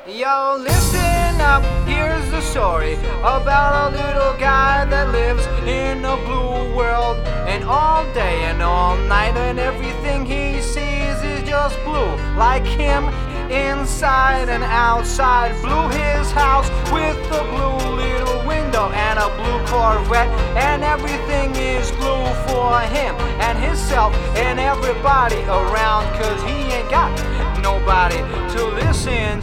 Yo, listen up, here's the story about a little guy that lives in a blue world. And all day and all night, and everything he sees is just blue. Like him, inside and outside. Blue his house with a blue little window and a blue Corvette. And everything is blue for him and himself and everybody around, 'cause he ain't got nobody to listen.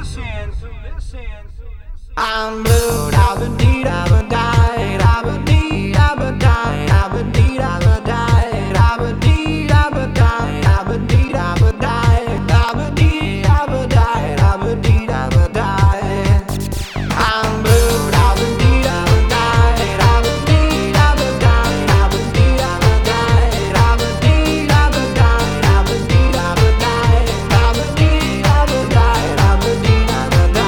I'm blue, da-ba-dee, da-ba-die, da-ba-dee, da-ba-die, da-ba-dee, da-ba-die, da-ba-dee, da-ba-die, da-ba-dee, da-ba-die, da-ba-dee, da-ba-die, da-ba-dee, da-ba-die. I'm blue, da-ba-dee, da-ba-die, da-ba-dee, da-ba-die, da-ba-dee, da-ba-die, da-ba-dee, da-ba-die, da-ba-dee, da-ba-die, da-ba-dee, da-ba-die, da-ba-dee, da-ba-die.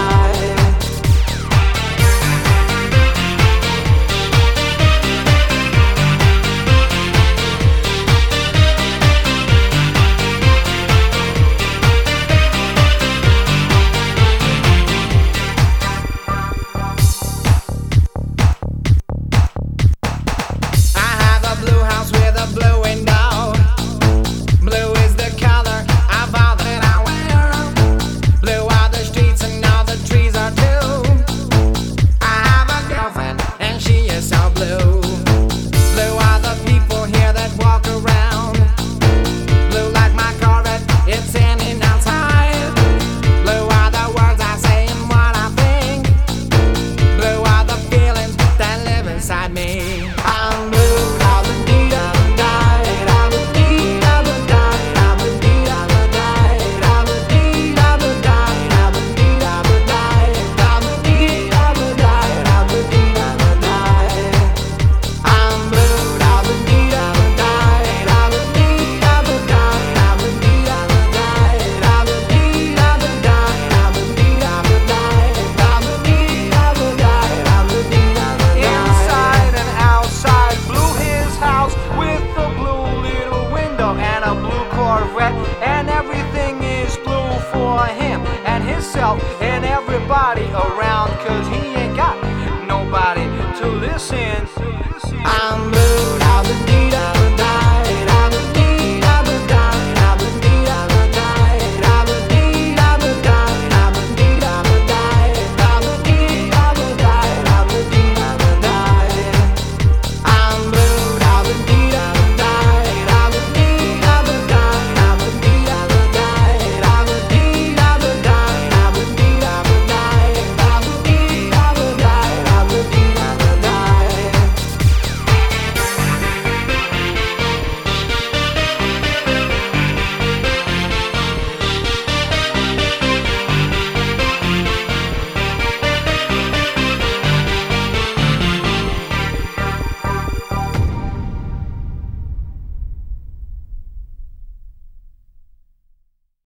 Blue house with a blue window. Blue is the color of all that I wear. Blue are the streets and all the trees are too. I have a girlfriend and she is so blue. Blue are the people here that walk around. Blue like my Corvette, it's in and outside. Blue are the words I say and what I think. Blue are the feelings that live inside me. I'm blue. And everything is blue for him and himself and everybody around.